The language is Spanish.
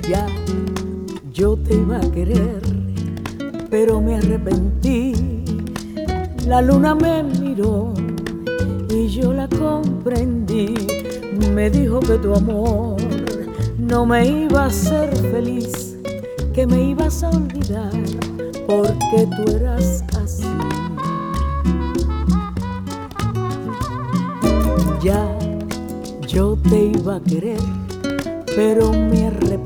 Ya yo te iba a querer, pero me arrepentí. La luna me miró y yo la comprendí. Me dijo que tu amor no me iba a hacer feliz, que me ibas a olvidar porque tú eras así. Ya yo te iba a querer, pero me arrepentí.